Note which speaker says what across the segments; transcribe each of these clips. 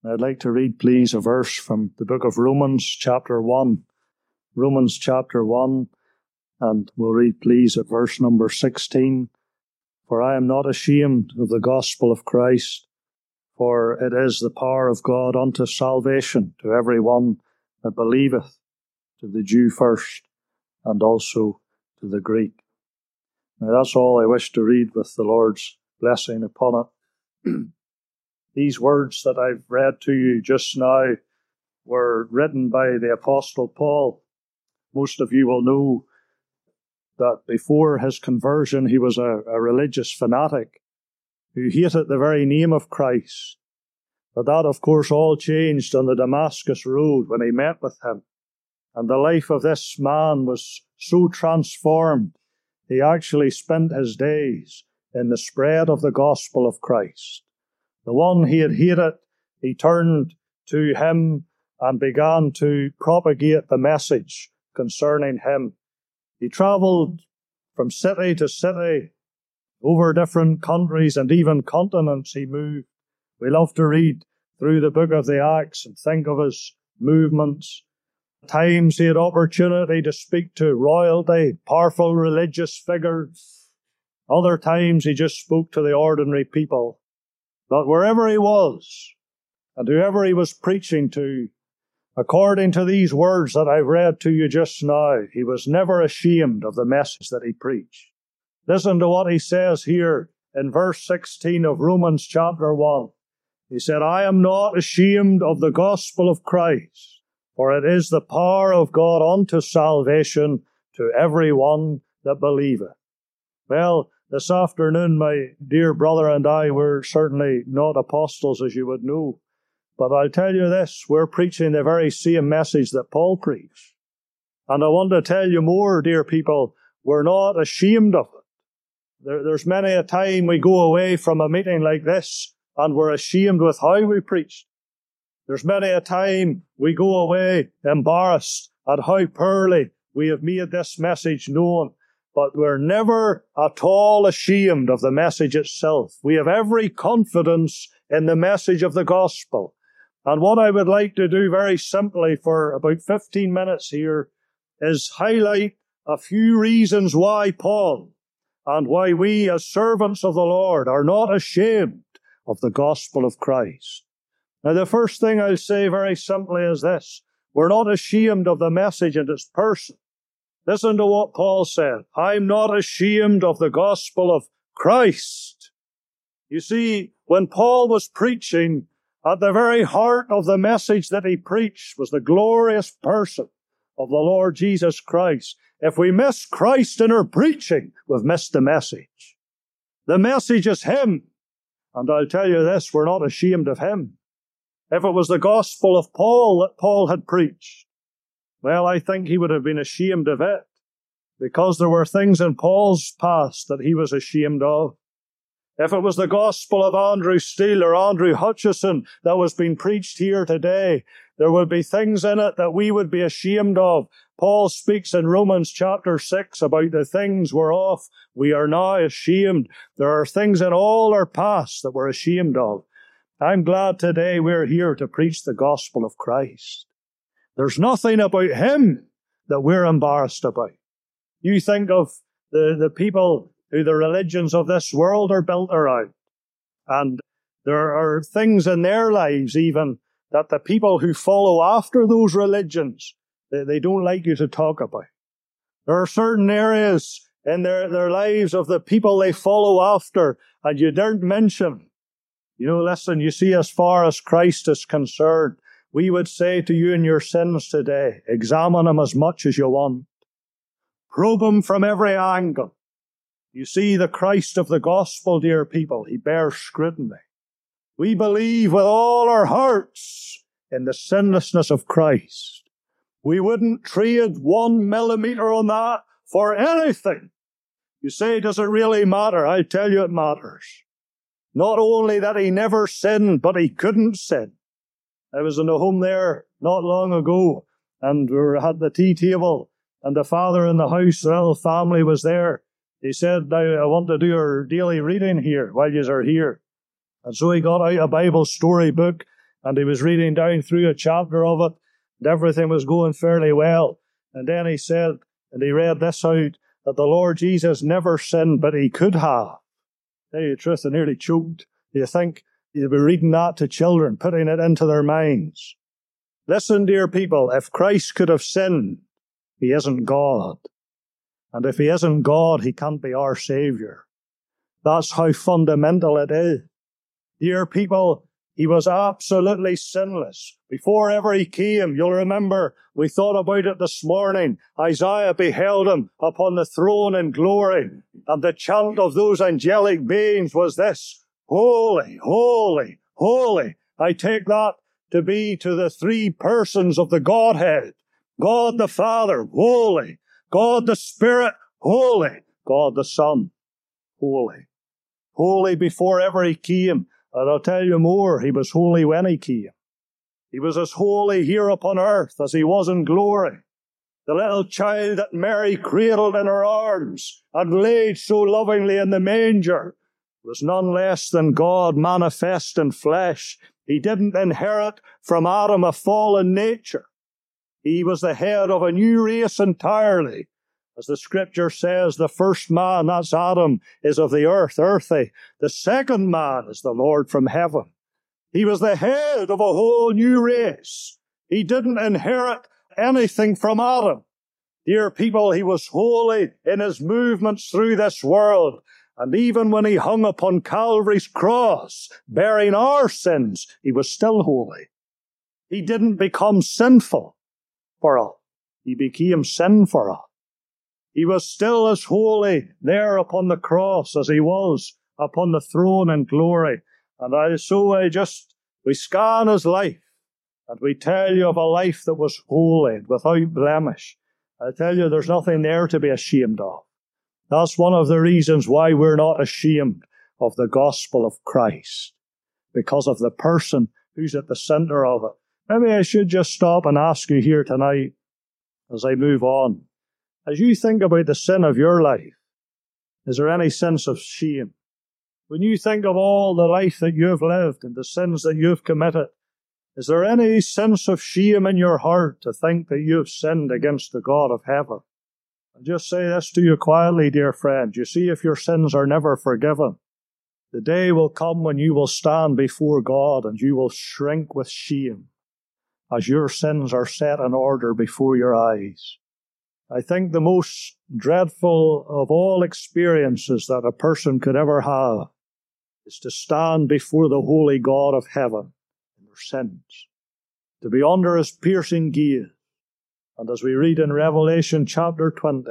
Speaker 1: I'd like to read, please, a verse from the book of Romans, chapter 1. Romans, chapter 1, and we'll read, please, at verse number 16. For I am not ashamed of the gospel of Christ, for it is the power of God unto salvation to every one that believeth, to the Jew first, and also to the Greek. Now that's all I wish to read with the Lord's blessing upon it. These words that I've read to you just now were written by the Apostle Paul. Most of you will know that before his conversion he was a religious fanatic who hated the very name of Christ. But that, of course, all changed on the Damascus road when he met with him. And the life of this man was so transformed, he actually spent his days in the spread of the gospel of Christ. The one he had hated, he turned to him and began to propagate the message concerning him. He travelled from city to city, over different countries and even continents he moved. We love to read through the book of the Acts and think of his movements. At times he had opportunity to speak to royalty, powerful religious figures. Other times he just spoke to the ordinary people. But wherever he was, and whoever he was preaching to, according to these words that I've read to you just now, he was never ashamed of the message that he preached. Listen to what he says here in verse 16 of Romans chapter 1. He said, I am not ashamed of the gospel of Christ, for it is the power of God unto salvation to every one that believeth. Well, this afternoon, my dear brother and I, we're certainly not apostles, as you would know. But I'll tell you this, we're preaching the very same message that Paul preached. And I want to tell you more, dear people, we're not ashamed of it. There's many a time we go away from a meeting like this and we're ashamed with how we preached. There's many a time we go away embarrassed at how poorly we have made this message known. But we're never at all ashamed of the message itself. We have every confidence in the message of the gospel. And what I would like to do very simply for about 15 minutes here is highlight a few reasons why Paul and why we as servants of the Lord are not ashamed of the gospel of Christ. Now, the first thing I'll say very simply is this. We're not ashamed of the message and its person. Listen to what Paul said. I'm not ashamed of the gospel of Christ. You see, when Paul was preaching, at the very heart of the message that he preached was the glorious person of the Lord Jesus Christ. If we miss Christ in our preaching, we've missed the message. The message is Him. And I'll tell you this, we're not ashamed of Him. If it was the gospel of Paul that Paul had preached, well, I think he would have been ashamed of it, because there were things in Paul's past that he was ashamed of. If it was the gospel of Andrew Steele or Andrew Hutchison that was being preached here today, there would be things in it that we would be ashamed of. Paul speaks in Romans chapter 6 about the things whereof we are now ashamed. There are things in all our past that we're ashamed of. I'm glad today we're here to preach the gospel of Christ. There's nothing about Him that we're embarrassed about. You think of the people who the religions of this world are built around. And there are things in their lives even that the people who follow after those religions, they don't like you to talk about. There are certain areas in their lives of the people they follow after and you daren't mention. You know, listen, you see, as far as Christ is concerned, we would say to you in your sins today, examine Him as much as you want. Probe Him from every angle. You see, the Christ of the gospel, dear people, He bears scrutiny. We believe with all our hearts in the sinlessness of Christ. We wouldn't trade 1 millimeter on that for anything. You say, does it really matter? I tell you it matters. Not only that He never sinned, but He couldn't sin. I was in a home there not long ago, and we were at the tea table, and the father in the house, the little family was there. He said, now I want to do our daily reading here while you are here. And so he got out a Bible story book, And he was reading down through a chapter of it, and everything was going fairly well. And then he said, and he read this out, that the Lord Jesus never sinned, but he could have. Tell you the truth, I nearly choked. You think you'd be reading that to children, putting it into their minds. Listen, dear people, if Christ could have sinned, he isn't God. And if he isn't God, he can't be our Saviour. That's how fundamental it is. Dear people, he was absolutely sinless. Before ever he came, you'll remember, we thought about it this morning. Isaiah beheld him upon the throne in glory. And the chant of those angelic beings was this: Holy, holy, holy. I take that to be to the three persons of the Godhead. God the Father, holy. God the Spirit, holy. God the Son, holy. Holy before ever he came. And I'll tell you more, he was holy when he came. He was as holy here upon earth as he was in glory. The little child that Mary cradled in her arms and laid so lovingly in the manger was none less than God manifest in flesh. He didn't inherit from Adam a fallen nature. He was the head of a new race entirely. As the scripture says, the first man, that's Adam, is of the earth, earthy. The second man is the Lord from heaven. He was the head of a whole new race. He didn't inherit anything from Adam. Dear people, he was holy in his movements through this world. And even when he hung upon Calvary's cross, bearing our sins, he was still holy. He didn't become sinful for us. He became sin for us. He was still as holy there upon the cross as he was upon the throne in glory. And we scan his life, and we tell you of a life that was holy, without blemish. I tell you, there's nothing there to be ashamed of. That's one of the reasons why we're not ashamed of the gospel of Christ, because of the person who's at the center of it. Maybe I should just stop and ask you here tonight, as I move on. As you think about the sin of your life, is there any sense of shame? When you think of all the life that you've lived and the sins that you've committed, is there any sense of shame in your heart to think that you've sinned against the God of heaven? I'll just say this to you quietly, dear friend. You see, if your sins are never forgiven, the day will come when you will stand before God and you will shrink with shame as your sins are set in order before your eyes. I think the most dreadful of all experiences that a person could ever have is to stand before the holy God of heaven in their sins, to be under his piercing gaze, and as we read in Revelation chapter 20,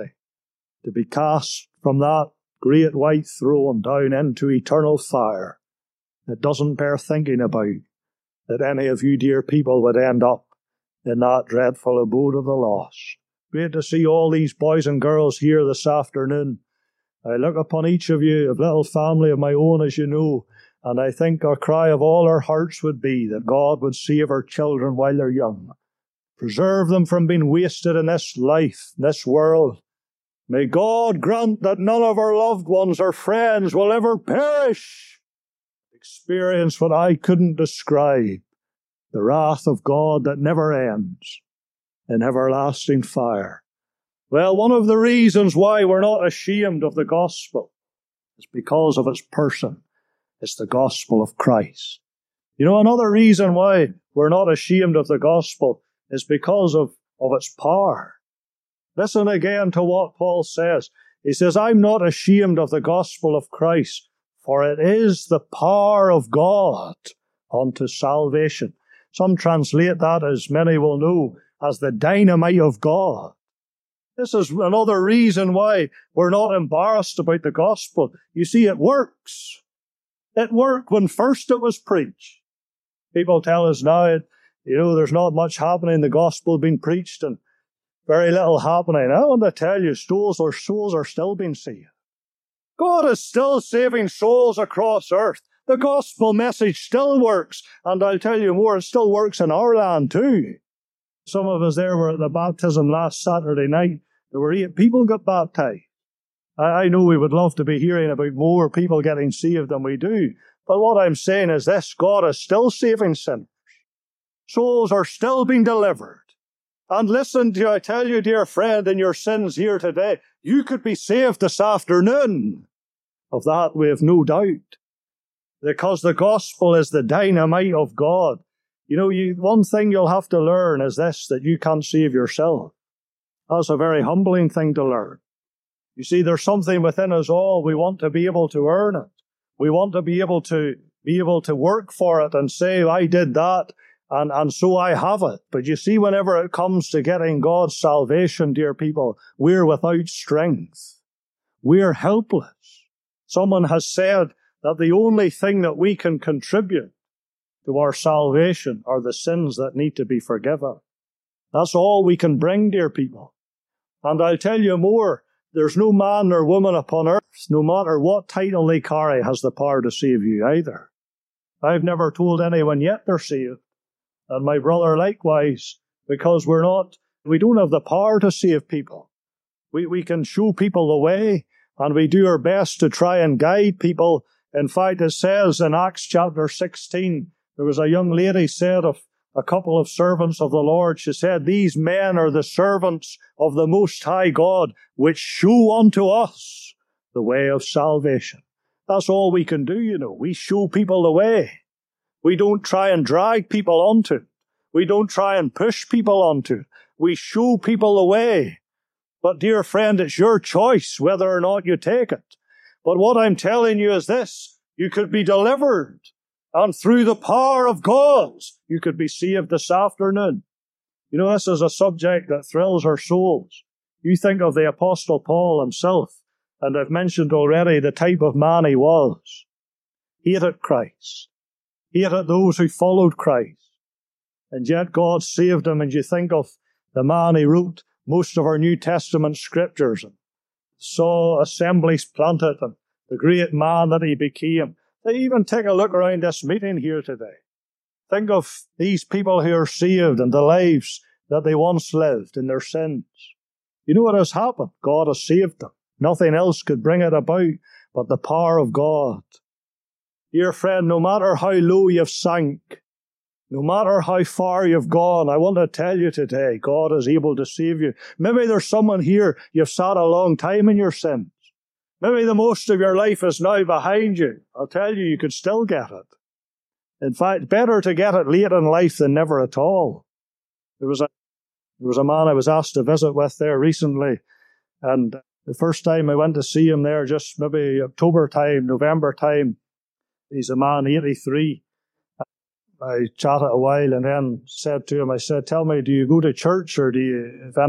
Speaker 1: to be cast from that great white throne down into eternal fire. It doesn't bear thinking about that any of you dear people would end up in that dreadful abode of the lost. Great to see all these boys and girls here this afternoon. I look upon each of you, a little family of my own, as you know, and I think our cry of all our hearts would be that God would save our children while they're young. Preserve them from being wasted in this life, this world. May God grant that none of our loved ones or friends will ever perish. Experience what I couldn't describe, the wrath of God that never ends in everlasting fire. Well, one of the reasons why we're not ashamed of the gospel is because of its person. It's the gospel of Christ. You know, another reason why we're not ashamed of the gospel is because of its power. Listen again to what Paul says. He says, I'm not ashamed of the gospel of Christ, for it is the power of God unto salvation. Some translate that, as many will know, as the dynamite of God. This is another reason why we're not embarrassed about the gospel. You see, it works. It worked when first it was preached. People tell us now, there's not much happening, the gospel being preached and very little happening. I want to tell you, souls are still being saved. God is still saving souls across earth. The gospel message still works. And I'll tell you more, it still works in our land too. Some of us there were at the baptism last Saturday night. There were 8 people got baptized. I know we would love to be hearing about more people getting saved than we do. But what I'm saying is this: God is still saving sinners. Souls are still being delivered. And listen, I tell you, dear friend, in your sins here today, you could be saved this afternoon. Of that we have no doubt. Because the gospel is the dynamite of God. You know, one thing you'll have to learn is this, that you can't save yourself. That's a very humbling thing to learn. You see, there's something within us all. We want to be able to earn it. We want to be able to work for it and say, I did that, and so I have it. But you see, whenever it comes to getting God's salvation, dear people, we're without strength. We're helpless. Someone has said that the only thing that we can contribute to our salvation are the sins that need to be forgiven. That's all we can bring, dear people. And I'll tell you more, there's no man or woman upon earth, no matter what title they carry, has the power to save you either. I've never told anyone yet they're saved. And my brother likewise, because we don't have the power to save people. We can show people the way, and we do our best to try and guide people. In fact, it says in Acts chapter 16, there was a young lady said of a couple of servants of the Lord, she said, these men are the servants of the Most High God, which show unto us the way of salvation. That's all we can do, you know. We show people the way. We don't try and drag people onto it. We don't try and push people onto it. We show people the way. But dear friend, it's your choice whether or not you take it. But what I'm telling you is this, you could be delivered. And through the power of God, you could be saved this afternoon. You know, this is a subject that thrills our souls. You think of the Apostle Paul himself, and I've mentioned already the type of man he was. Hated Christ. Hated those who followed Christ. And yet God saved him, and you think of the man who wrote most of our New Testament scriptures, and saw assemblies planted, and the great man that he became. They even take a look around this meeting here today. Think of these people who are saved and the lives that they once lived in their sins. You know what has happened? God has saved them. Nothing else could bring it about but the power of God. Dear friend, no matter how low you've sunk, no matter how far you've gone, I want to tell you today, God is able to save you. Maybe there's someone here, you've sat a long time in your sins. Maybe the most of your life is now behind you. I'll tell you, you could still get it. In fact, better to get it late in life than never at all. There was a man I was asked to visit with there recently, and the first time I went to see him there, just maybe October time, November time, he's a man, 83. I chatted a while and then said to him, I said, tell me, do you go to church, or do you have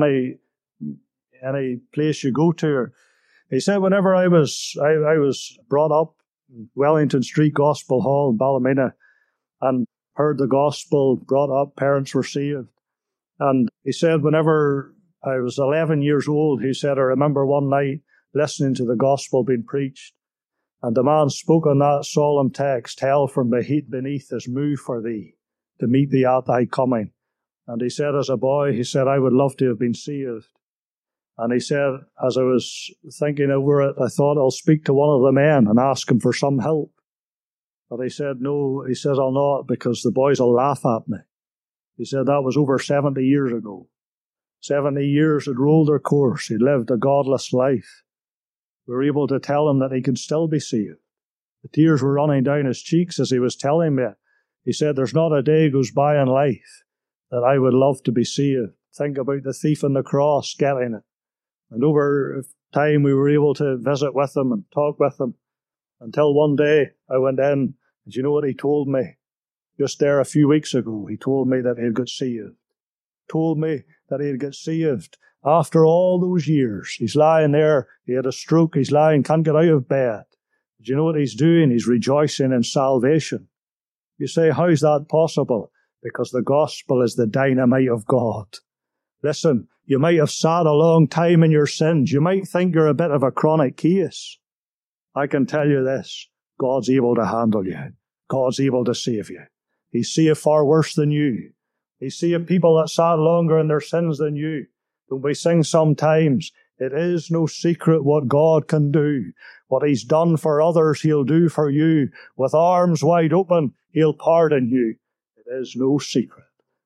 Speaker 1: any place you go to? Or, he said, whenever I was brought up in Wellington Street Gospel Hall in Ballymena and heard the gospel, brought up, parents were saved. And he said, whenever I was 11 years old, he said, I remember one night listening to the gospel being preached. And the man spoke on that solemn text, hell from the heat beneath is moved for thee, to meet thee at thy coming. And he said, as a boy, he said, I would love to have been saved. And he said, as I was thinking over it, I thought I'll speak to one of the men and ask him for some help. But he said, no, he says, I'll not, because the boys will laugh at me. He said, that was over 70 years ago. 70 years had rolled their course. He lived a godless life. We were able to tell him that he could still be saved. The tears were running down his cheeks as he was telling me. He said, there's not a day goes by in life that I would love to be saved. Think about the thief on the cross getting it. And over time we were able to visit with him and talk with him until one day I went in, and you know what he told me? Just there a few weeks ago, he told me that he had got saved. Told me that he had got saved. After all those years, he's lying there, he had a stroke, he's lying, can't get out of bed. Do you know what he's doing? He's rejoicing in salvation. You say, how's that possible? Because the gospel is the dynamite of God. Listen, you might have sat a long time in your sins. You might think you're a bit of a chronic case. I can tell you this, God's able to handle you. God's able to save you. He's saved far worse than you. He's saved people that sat longer in their sins than you. Don't we sing sometimes, it is no secret what God can do. What He's done for others, He'll do for you. With arms wide open, He'll pardon you. It is no secret.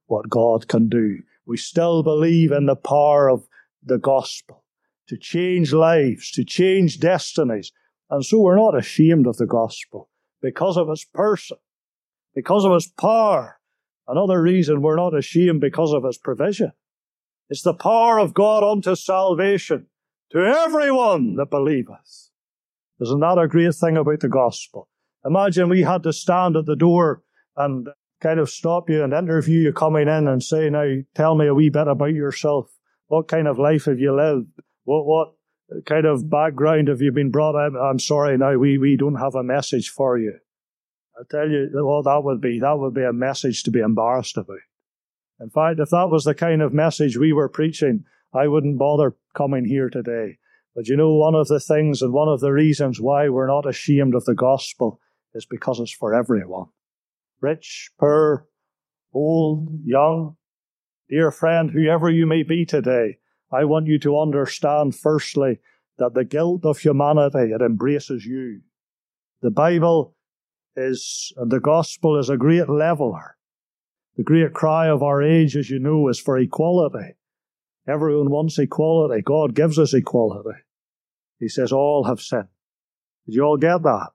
Speaker 1: what God can do. We still believe in the power of the gospel to change lives, to change destinies. And so we're not ashamed of the gospel because of its person, because of its power. Another reason we're not ashamed because of its provision. It's the power of God unto salvation to everyone that believeth. Isn't that a great thing about the gospel? Imagine we had to stand at the door and kind of stop you and interview you coming in and say, now, tell me a wee bit about yourself. What kind of life have you lived? What kind of background have you been brought up? I'm sorry, now, we don't have a message for you. I tell you what that would be. That would be a message to be embarrassed about. In fact, if that was the kind of message we were preaching, I wouldn't bother coming here today. But you know, one of the things and one of the reasons why we're not ashamed of the gospel is because it's for everyone. Rich, poor, old, young. Dear friend, whoever you may be today, I want you to understand firstly that the guilt of humanity, it embraces you. The Bible is, and the gospel is a great leveler. The great cry of our age, as you know, is for equality. Everyone wants equality. God gives us equality. He says all have sinned. Did you all get that?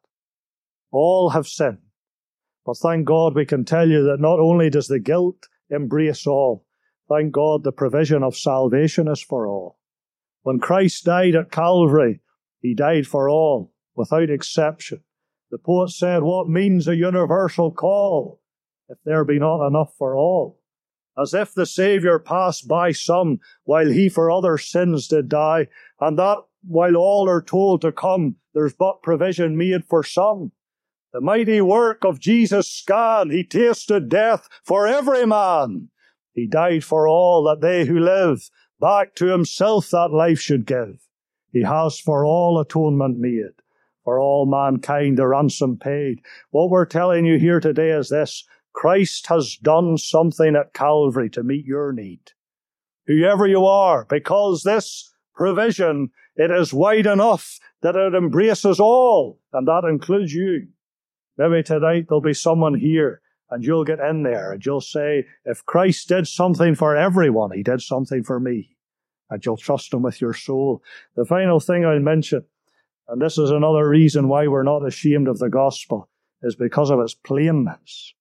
Speaker 1: All have sinned. But thank God we can tell you that not only does the guilt embrace all, thank God the provision of salvation is for all. When Christ died at Calvary, he died for all, without exception. The poet said, what means a universal call, if there be not enough for all? As if the Saviour passed by some, while he for other sins did die, and that while all are told to come, there's but provision made for some. The mighty work of Jesus scan, he tasted death for every man. He died for all, that they who live, back to himself that life should give. He has for all atonement made, for all mankind the ransom paid. What we're telling you here today is this: Christ has done something at Calvary to meet your need. Whoever you are, because this provision, it is wide enough that it embraces all, and that includes you. Maybe tonight there'll be someone here, and you'll get in there, and you'll say, if Christ did something for everyone, he did something for me. And you'll trust him with your soul. The final thing I'll mention, and this is another reason why we're not ashamed of the gospel, is because of its plainness.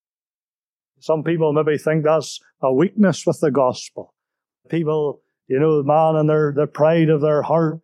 Speaker 1: Some people maybe think that's a weakness with the gospel. People, you know, man in the pride of their heart,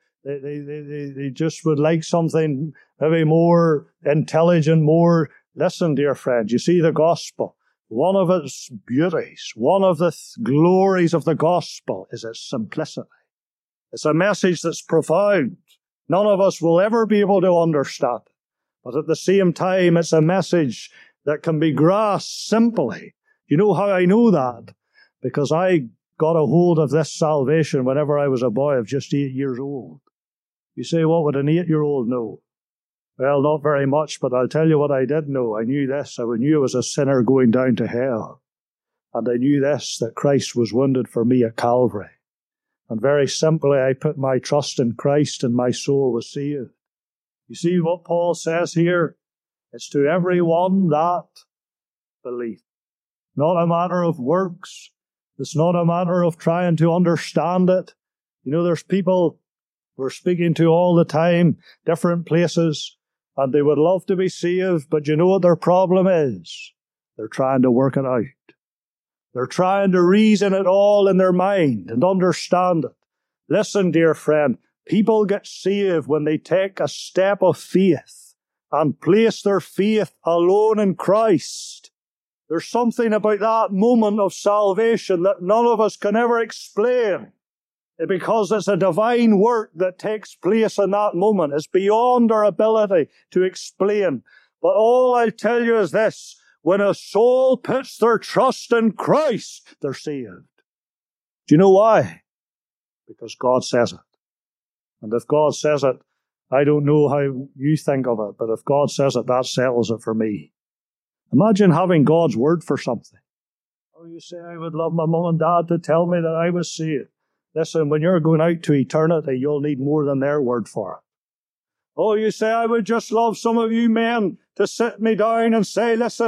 Speaker 1: they just would like something maybe more intelligent, more. Listen, dear friend, you see the gospel, one of its beauties, one of the glories of the gospel is its simplicity. It's a message that's profound. None of us will ever be able to understand it. But at the same time, it's a message that can be grasped simply. You know how I know that? Because I got a hold of this salvation whenever I was a boy of just 8 years old. You say, what would an 8-year-old know? Well, not very much, but I'll tell you what I did know. I knew this. I knew I was a sinner going down to hell. And I knew this, that Christ was wounded for me at Calvary. And very simply, I put my trust in Christ and my soul was saved. You see what Paul says here? It's to everyone that believes. Not a matter of works. It's not a matter of trying to understand it. You know, there's people we're speaking to all the time, different places, and they would love to be saved, but you know what their problem is? They're trying to work it out. They're trying to reason it all in their mind and understand it. Listen, dear friend, people get saved when they take a step of faith and place their faith alone in Christ. There's something about that moment of salvation that none of us can ever explain, because it's a divine work that takes place in that moment. It's beyond our ability to explain. But all I'll tell you is this: when a soul puts their trust in Christ, they're saved. Do you know why? Because God says it. And if God says it, I don't know how you think of it, but if God says it, that settles it for me. Imagine having God's word for something. Oh, you say, I would love my mum and dad to tell me that I was saved. Listen, when you're going out to eternity, you'll need more than their word for it. Oh, you say, I would just love some of you men to sit me down and say, listen,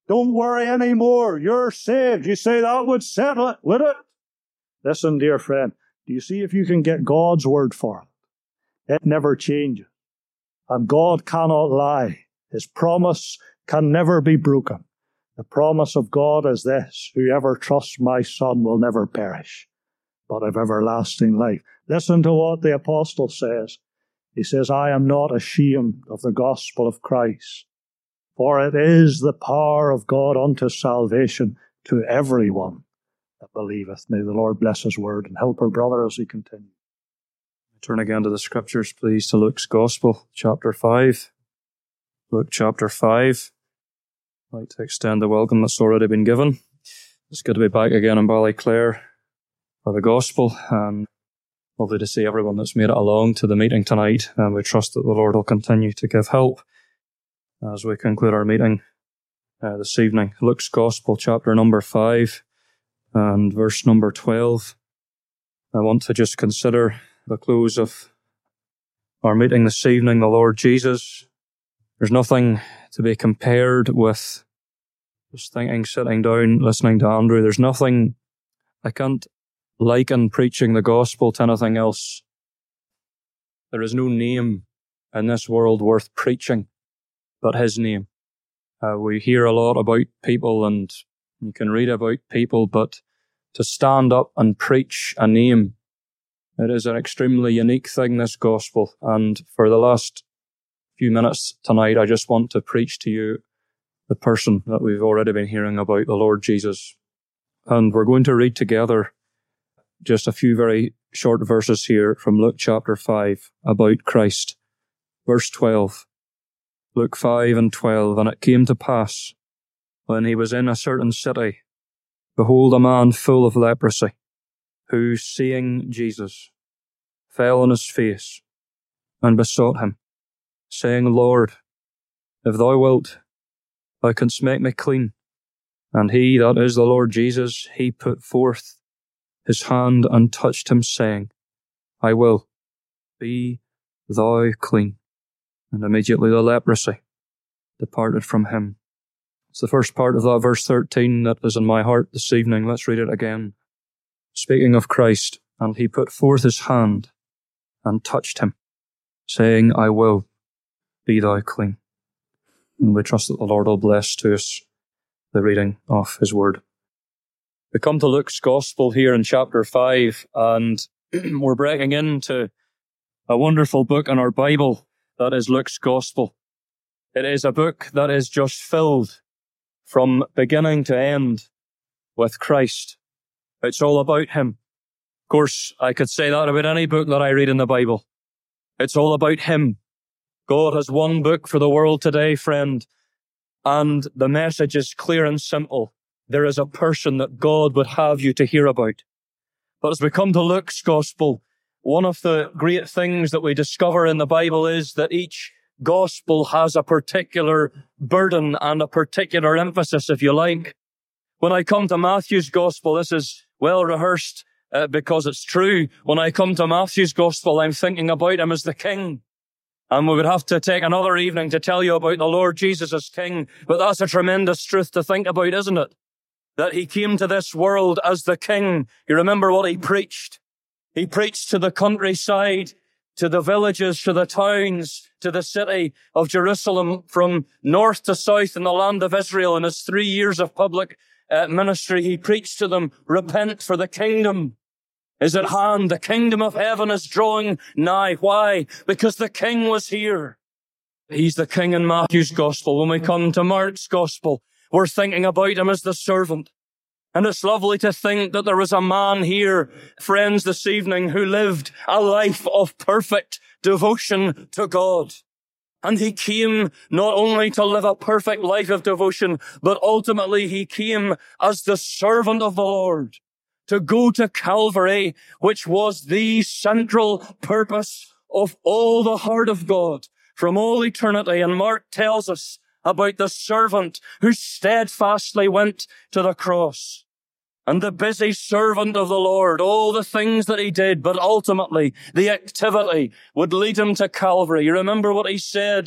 Speaker 1: Don't worry anymore. You're saved. You say that would settle it, would it? Listen, dear friend, do you see if you can get God's word for it? It never changes. And God cannot lie. His promise can never be broken. The promise of God is this: whoever trusts my Son will never perish, but have everlasting life. Listen to what the apostle says. He says, I am not ashamed of the gospel of Christ, for it is the power of God unto salvation to everyone that believeth. May the Lord bless his word and help our brother as he continues.
Speaker 2: Turn again to the scriptures, please, to Luke's Gospel, chapter 5. Luke chapter 5. I'd like to extend the welcome that's already been given. It's good to be back again in Ballyclare for the Gospel, and lovely to see everyone that's made it along to the meeting tonight, and we trust that the Lord will continue to give help as we conclude our meeting this evening. Luke's Gospel, chapter number 5, and verse number 12. I want to just consider the close of our meeting this evening, the Lord Jesus. There's nothing to be compared with just thinking, sitting down, listening to Andrew. There's nothing, I can't liken preaching the gospel to anything else. There is no name in this world worth preaching but his name. We hear a lot about people and you can read about people, but to stand up and preach a name, it is an extremely unique thing, this gospel. And for the last few minutes tonight, I just want to preach to you the person that we've already been hearing about, the Lord Jesus. And we're going to read together just a few very short verses here from Luke chapter 5 about Christ. Verse 12. Luke 5 and 12. And it came to pass, when he was in a certain city, behold, a man full of leprosy, who, seeing Jesus, fell on his face and besought him, saying, Lord, if thou wilt, thou canst make me clean. And he, that is the Lord Jesus, he put forth his hand and touched him, saying, I will, be thou clean. And immediately the leprosy departed from him. It's the first part of that verse 13 that is in my heart this evening. Let's read it again. Speaking of Christ, and he put forth his hand and touched him, saying, I will, be thou clean. And we trust that the Lord will bless to us the reading of his word. We come to Luke's Gospel here in chapter 5, and we're breaking into a wonderful book in our Bible that is Luke's Gospel. It is a book that is just filled from beginning to end with Christ. It's all about him. Of course, I could say that about any book that I read in the Bible. It's all about him. God has one book for the world today, friend, and the message is clear and simple. There is a person that God would have you to hear about. But as we come to Luke's Gospel, one of the great things that we discover in the Bible is that each gospel has a particular burden and a particular emphasis, if you like. When I come to Matthew's Gospel, this is well rehearsed because it's true. When I come to Matthew's Gospel, I'm thinking about him as the King. And we would have to take another evening to tell you about the Lord Jesus as King. But that's a tremendous truth to think about, isn't it? That he came to this world as the King. You remember what he preached? He preached to the countryside, to the villages, to the towns, to the city of Jerusalem, from north to south in the land of Israel. In his 3 years of public ministry, he preached to them, repent, for the kingdom is at hand. The kingdom of heaven is drawing nigh. Why? Because the King was here. He's the King in Matthew's Gospel. When we come to Mark's Gospel, we're thinking about him as the servant. And it's lovely to think that there was a man here, friends, this evening, who lived a life of perfect devotion to God. And he came not only to live a perfect life of devotion, but ultimately he came as the servant of the Lord to go to Calvary, which was the central purpose of all the heart of God from all eternity. And Mark tells us about the servant who steadfastly went to the cross. And the busy servant of the Lord, all the things that he did, but ultimately the activity would lead him to Calvary. You remember what he said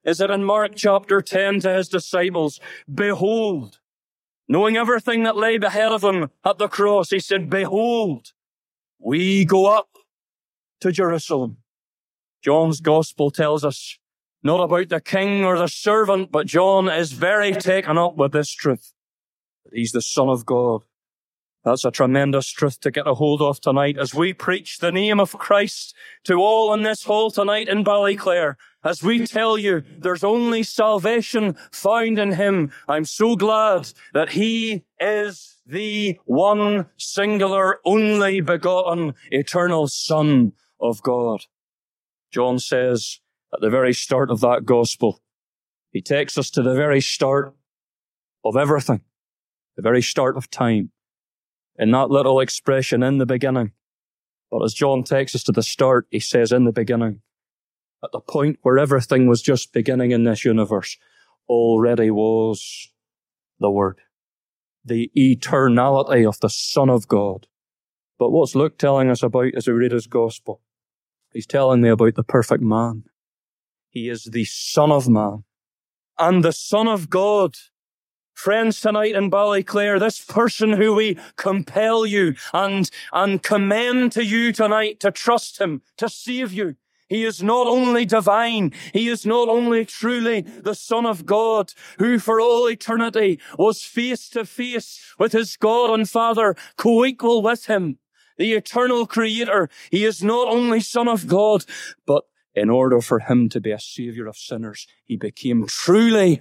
Speaker 2: is that in Mark chapter 10 to his disciples, behold, knowing everything that lay ahead of him at the cross, he said, behold, we go up to Jerusalem. John's gospel tells us not about the king or the servant, but John is very taken up with this truth. He's the Son of God. That's a tremendous truth to get a hold of tonight as we preach the name of Christ to all in this hall tonight in Ballyclare. As we tell you, there's only salvation found in him. I'm so glad that he is the one singular, only begotten, eternal Son of God. John says at the very start of that gospel, he takes us to the very start of everything, the very start of time. In that little expression, in the beginning. But as John takes us to the start, he says, in the beginning, at the point where everything was just beginning in this universe, already was the Word, the eternality of the Son of God. But what's Luke telling us about as we read his gospel? He's telling me about the perfect man. He is the Son of Man and the Son of God. Friends, tonight in Ballyclare, this person who we compel you and commend to you tonight to trust him, to save you. He is not only divine, he is not only truly the Son of God, who for all eternity was face to face with his God and Father, co-equal with him, the eternal Creator. He is not only Son of God, but in order for him to be a Saviour of sinners, he became truly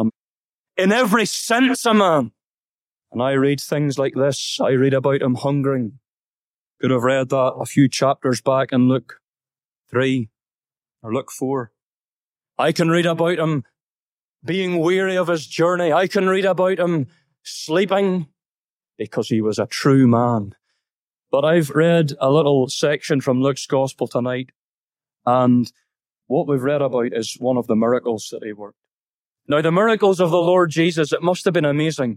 Speaker 2: in every sense a man. And I read things like this. I read about him hungering. Could have read that a few chapters back in Luke 3 or Luke 4. I can read about him being weary of his journey. I can read about him sleeping because he was a true man. But I've read a little section from Luke's Gospel tonight, and what we've read about is one of the miracles that he worked. Now, the miracles of the Lord Jesus, it must have been amazing.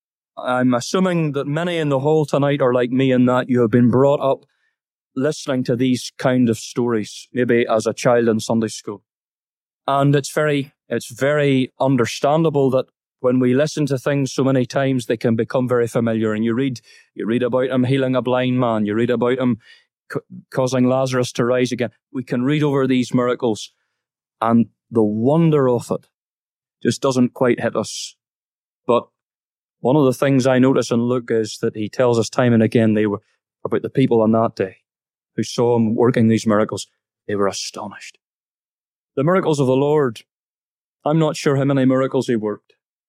Speaker 2: I'm assuming that many in the hall tonight are like me in that you have been brought up listening to these kind of stories, maybe as a child in Sunday school. And it's very understandable that when we listen to things so many times, they can become very familiar. And you read about him healing a blind man. You read about him causing Lazarus to rise again. We can read over these miracles, and the wonder of it just doesn't quite hit us. But one of the things I notice in Luke is that he tells us time and again they were about the people on that day who saw him working these miracles. They were astonished. The miracles of the Lord, I'm not sure how many miracles he worked.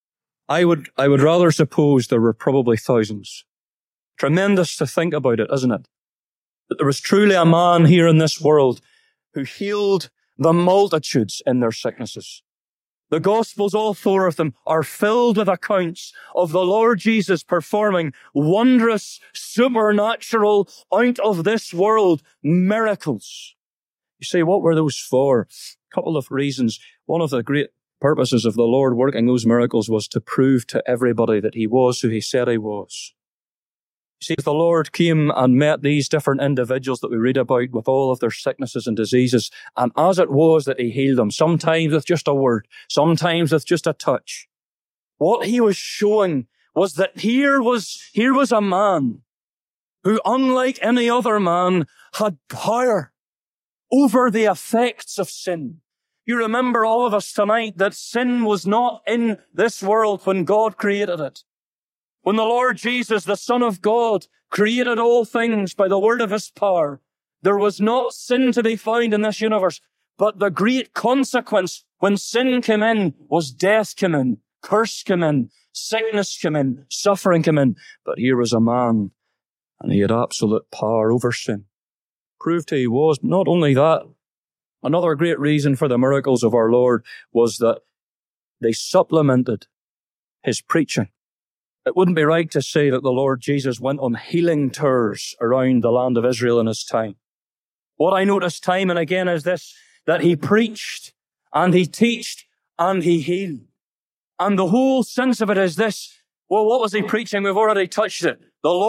Speaker 2: I would rather suppose there were probably thousands. Tremendous to think about it, isn't it? That there was truly a man here in this world who healed the multitudes in their sicknesses. The Gospels, all four of them, are filled with accounts of the Lord Jesus performing wondrous, supernatural, out of this world miracles. You say, what were those for? A couple of reasons. One of the great purposes of the Lord working those miracles was to prove to everybody that he was who he said he was. You see, the Lord came and met these different individuals that we read about with all of their sicknesses and diseases, and as it was that he healed them, sometimes with just a word, sometimes with just a touch, what he was showing was that here was a man who, unlike any other man, had power over the effects of sin. You remember, all of us tonight, that sin was not in this world when God created it. When the Lord Jesus, the Son of God, created all things by the word of his power, there was not sin to be found in this universe. But the great consequence when sin came in was death came in, curse came in, sickness came in, suffering came in. But here was a man, and he had absolute power over sin. Proved he was. Not only that, another great reason for the miracles of our Lord was that they supplemented his preaching. It wouldn't be right to say that the Lord Jesus went on healing tours around the land of Israel in his time. What I notice time and again is this, that he preached and he taught and he healed. And the whole sense of it is this, well, what was he preaching? We've already touched it.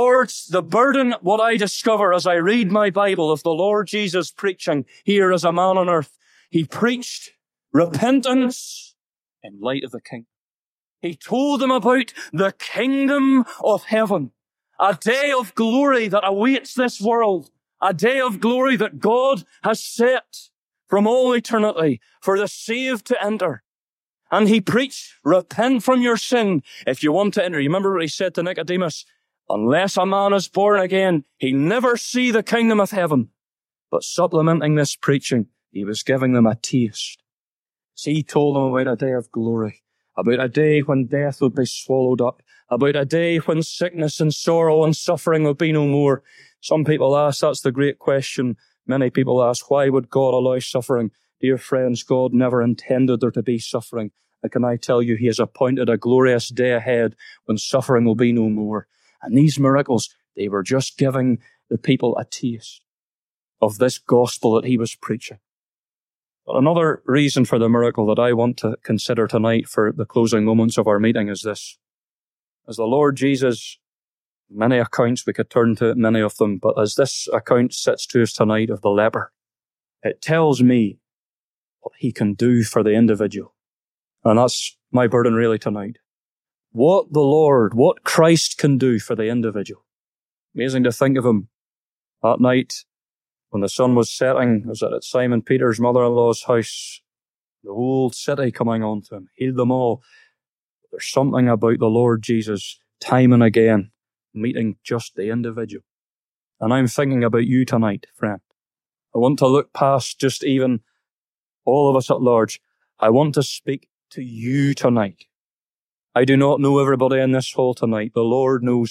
Speaker 2: The burden, what I discover as I read my Bible of the Lord Jesus preaching here as a man on earth, he preached repentance in light of the kingdom. He told them about the kingdom of heaven, a day of glory that awaits this world, a day of glory that God has set from all eternity for the saved to enter. And he preached, repent from your sin if you want to enter. You remember what he said to Nicodemus? Unless a man is born again, he'll never see the kingdom of heaven. But supplementing this preaching, he was giving them a taste. See, he told them about a day of glory, about a day when death would be swallowed up, about a day when sickness and sorrow and suffering would be no more. Some people ask, that's the great question. Many people ask, why would God allow suffering? Dear friends, God never intended there to be suffering. And can I tell you, he has appointed a glorious day ahead when suffering will be no more. And these miracles, they were just giving the people a taste of this gospel that he was preaching. But another reason for the miracle that I want to consider tonight for the closing moments of our meeting is this. As the Lord Jesus, many accounts we could turn to, many of them, but as this account sits to us tonight of the leper, it tells me what he can do for the individual. And that's my burden really tonight. What the Lord, what Christ can do for the individual. Amazing to think of him that night when the sun was setting. I was at Simon Peter's mother-in-law's house. The whole city coming on to him, healed them all. There's something about the Lord Jesus, time and again, meeting just the individual. And I'm thinking about you tonight, friend. I want to look past just even all of us at large. I want to speak to you tonight. I do not know everybody in this hall tonight. The Lord knows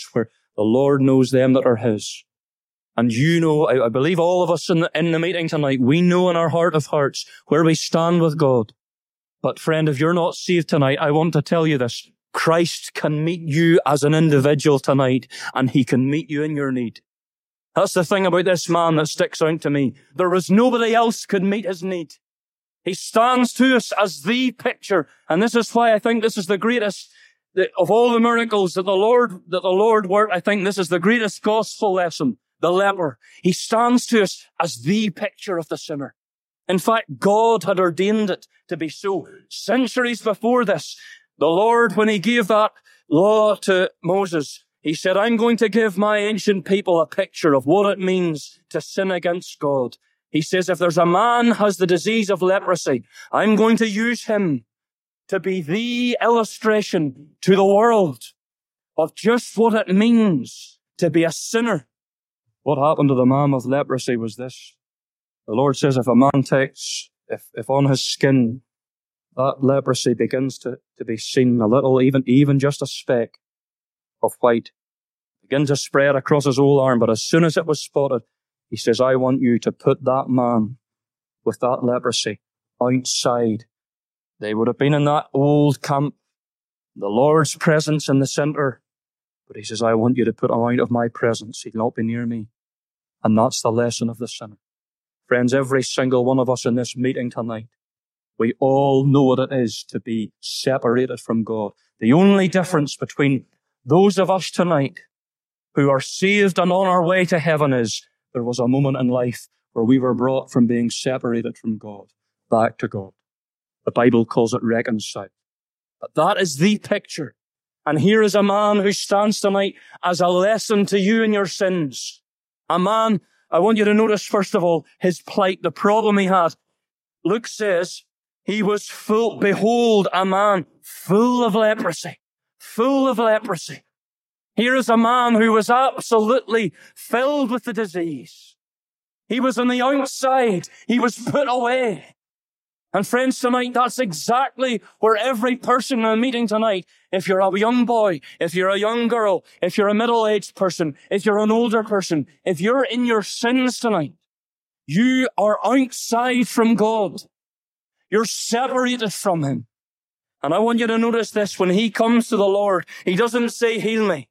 Speaker 2: them that are his. And you know, I believe all of us in the meeting tonight, we know in our heart of hearts where we stand with God. But friend, if you're not saved tonight, I want to tell you this. Christ can meet you as an individual tonight, and he can meet you in your need. That's the thing about this man that sticks out to me. There was nobody else could meet his need. He stands to us as the picture, and this is why I think this is the greatest of all the miracles that the Lord worked. I think this is the greatest gospel lesson. The leper. He stands to us as the picture of the sinner. In fact, God had ordained it to be so. Centuries before this, the Lord, when he gave that law to Moses, he said, I'm going to give my ancient people a picture of what it means to sin against God. He says, if there's a man has the disease of leprosy, I'm going to use him to be the illustration to the world of just what it means to be a sinner. What happened to the man with leprosy was this. The Lord says if a man takes, if on his skin, that leprosy begins to be seen a little, even just a speck of white, begin to spread across his whole arm. But as soon as it was spotted, he says, I want you to put that man with that leprosy outside. They would have been in that old camp, the Lord's presence in the center. But he says, I want you to put him out of my presence. He'll not be near me. And that's the lesson of the sinner. Friends, every single one of us in this meeting tonight, we all know what it is to be separated from God. The only difference between those of us tonight who are saved and on our way to heaven is there was a moment in life where we were brought from being separated from God back to God. The Bible calls it reconciled. But that is the picture. And here is a man who stands tonight as a lesson to you in your sins. A man, I want you to notice, first of all, his plight, the problem he had. Luke says he was full, behold, a man full of leprosy. Full of leprosy. Here is a man who was absolutely filled with the disease. He was on the outside. He was put away. And friends, tonight, that's exactly where every person in the meeting tonight, if you're a young boy, if you're a young girl, if you're a middle-aged person, if you're an older person, if you're in your sins tonight, you are outside from God. You're separated from him. And I want you to notice this. When he comes to the Lord, he doesn't say, heal me.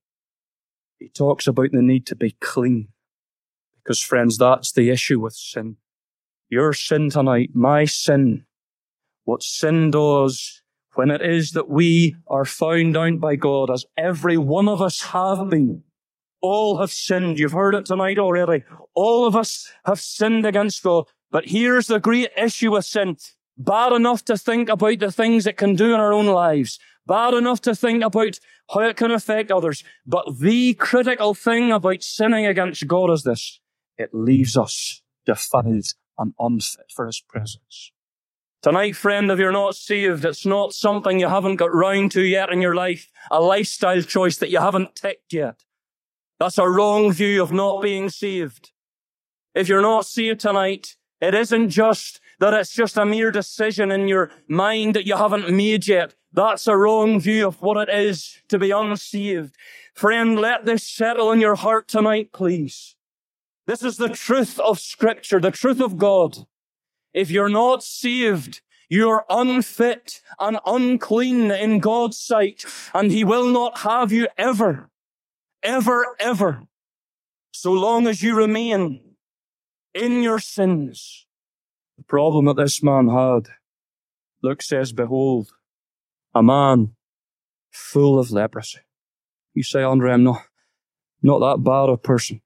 Speaker 2: He talks about the need to be clean. Because, friends, that's the issue with sin. Your sin tonight, my sin, what sin does when it is that we are found out by God, as every one of us have been. All have sinned. You've heard it tonight already. All of us have sinned against God. But here's the great issue with sin. bad enough to think about the things it can do in our own lives, bad enough to think about how it can affect others. But the critical thing about sinning against God is this: it leaves us defiled and unfit for His presence. Tonight, friend, if you're not saved, it's not something you haven't got round to yet in your life, a lifestyle choice that you haven't ticked yet. That's a wrong view of not being saved. If you're not saved tonight, it isn't just that it's just a mere decision in your mind that you haven't made yet. That's a wrong view of what it is to be unsaved. Friend, let this settle in your heart tonight, please. This is the truth of Scripture, the truth of God. If you're not saved, you're unfit and unclean in God's sight, and He will not have you ever, ever, ever, so long as you remain in your sins. The problem that this man had, Luke says, behold, a man full of leprosy. You say, Andre, I'm not that bad a person.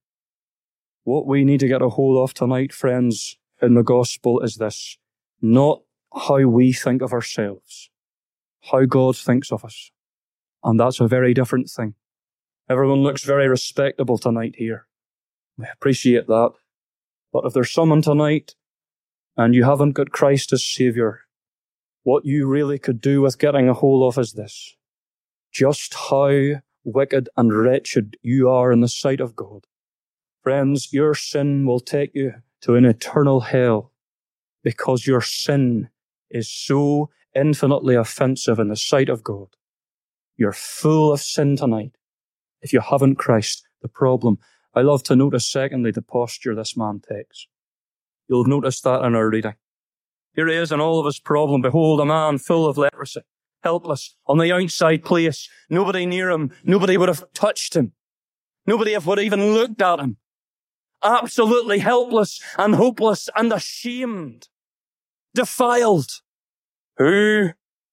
Speaker 2: What we need to get a hold of tonight, friends, in the gospel is this: not how we think of ourselves, how God thinks of us. And that's a very different thing. Everyone looks very respectable tonight here. We appreciate that. But if there's someone tonight and you haven't got Christ as Saviour, what you really could do with getting a hold of is this: just how wicked and wretched you are in the sight of God. Friends, your sin will take you to an eternal hell because your sin is so infinitely offensive in the sight of God. You're full of sin tonight if you haven't Christ. The problem, I love to notice secondly the posture this man takes. You'll have noticed that in our reading. Here he is in all of his problem. Behold, a man full of leprosy, helpless, on the outside place. Nobody near him. Nobody would have touched him. Nobody would have even looked at him. Absolutely helpless and hopeless and ashamed, defiled. Who,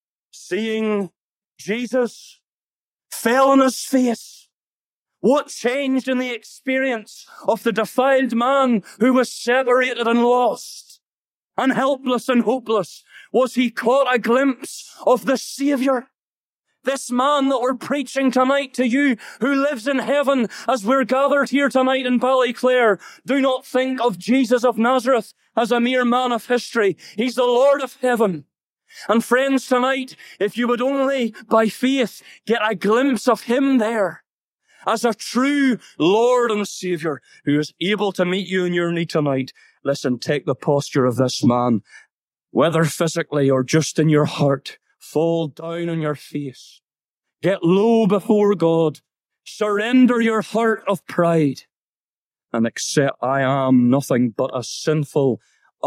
Speaker 2: seeing Jesus, fell on his face. What changed in the experience of the defiled man who was separated and lost and helpless and hopeless? Was he caught a glimpse of the Saviour? This man that we're preaching tonight to you, who lives in heaven as we're gathered here tonight in Ballyclare. Do not think of Jesus of Nazareth as a mere man of history. He's the Lord of heaven. And friends, tonight, if you would only by faith get a glimpse of Him there as a true Lord and Saviour who is able to meet you in your need tonight, listen, take the posture of this man, whether physically or just in your heart. Fall down on your face. Get low before God. Surrender your heart of pride and accept, I am nothing but a sinful,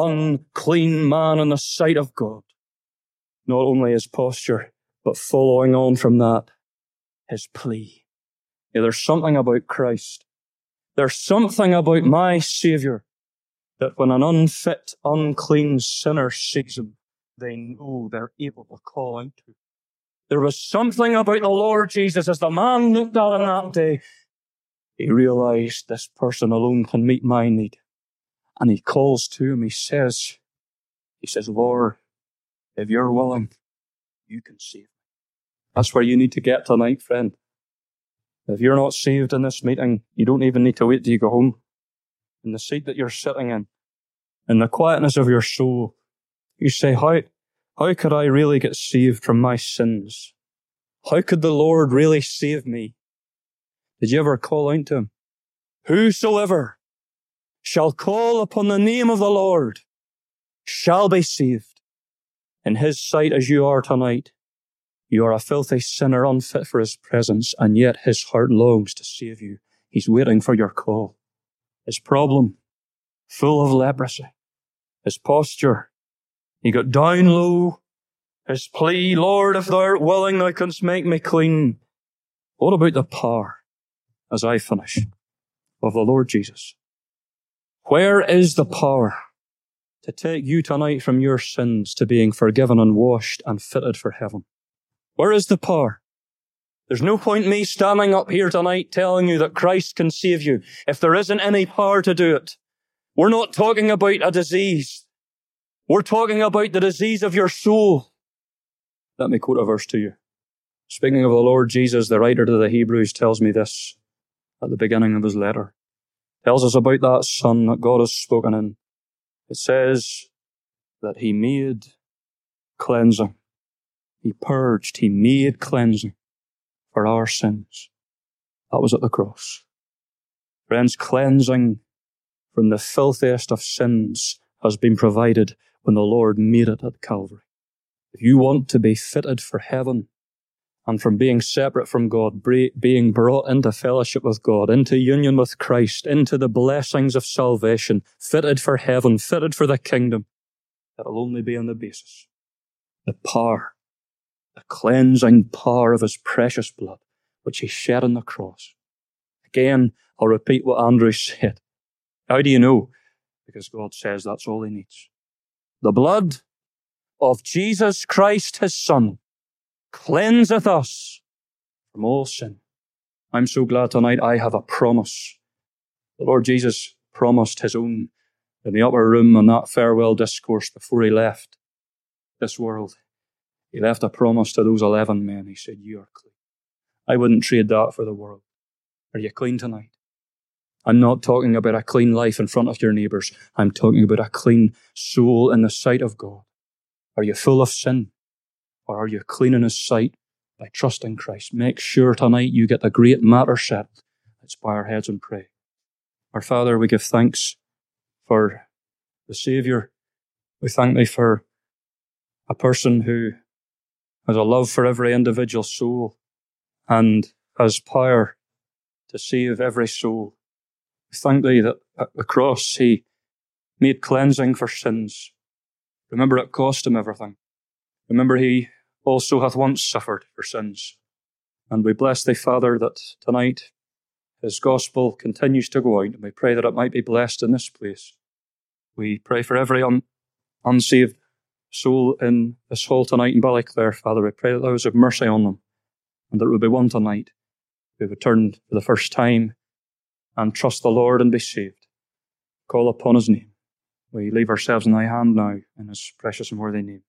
Speaker 2: unclean man in the sight of God. Not only his posture, but following on from that, his plea. Yeah, there's something about Christ. There's something about my Saviour that when an unfit, unclean sinner sees Him, they know they're able to call out to. There was something about the Lord Jesus as the man looked at Him that day. He realized this person alone can meet my need. And he calls to Him. He says, Lord, if you're willing, you can save me. That's where you need to get tonight, friend. If you're not saved in this meeting, you don't even need to wait till you go home. In the seat that you're sitting in the quietness of your soul, you say, how could I really get saved from my sins? How could the Lord really save me? Did you ever call out to Him? Whosoever shall call upon the name of the Lord shall be saved. In His sight as you are tonight, you are a filthy sinner unfit for His presence, and yet His heart longs to save you. He's waiting for your call. His problem, full of leprosy. His posture, he got down low. His plea, Lord, if thou art willing, thou canst make me clean. What about the power, as I finish, of the Lord Jesus? Where is the power to take you tonight from your sins to being forgiven and washed and fitted for heaven? Where is the power? There's no point in me standing up here tonight telling you that Christ can save you if there isn't any power to do it. We're not talking about a disease. We're talking about the disease of your soul. Let me quote a verse to you. Speaking of the Lord Jesus, the writer to the Hebrews tells me this at the beginning of his letter. Tells us about that Son that God has spoken in. It says that he made cleansing. He purged, he made cleansing for our sins. That was at the cross. Friends, cleansing from the filthiest of sins has been provided when the Lord made it at Calvary. If you want to be fitted for heaven and from being separate from God, being brought into fellowship with God, into union with Christ, into the blessings of salvation, fitted for heaven, fitted for the kingdom, it'll only be on the basis, the power, the cleansing power of his precious blood, which he shed on the cross. Again, I'll repeat what Andrew said. How do you know? Because God says that's all he needs. The blood of Jesus Christ, his Son, cleanseth us from all sin. I'm so glad tonight I have a promise. The Lord Jesus promised his own in the upper room on that farewell discourse before he left this world. He left a promise to those 11 men. He said, you are clean. I wouldn't trade that for the world. Are you clean tonight? I'm not talking about a clean life in front of your neighbours. I'm talking about a clean soul in the sight of God. Are you full of sin? Or are you clean in his sight by trusting Christ? Make sure tonight you get the great matter settled. Let's bow our heads and pray. Our Father, we give thanks for the Saviour. We thank thee for a person who has a love for every individual soul and has power to save every soul. We thank thee that at the cross he made cleansing for sins. Remember, it cost him everything. Remember, he also hath once suffered for sins. And we bless thee, Father, that tonight his gospel continues to go out, and we pray that it might be blessed in this place. We pray for every unsaved soul in this hall tonight in Ballyclare, Father. We pray that thou have mercy on them, and that there will be one tonight who would turn for the first time and trust the Lord and be saved. Call upon his name. We leave ourselves in thy hand now, in his precious and worthy name.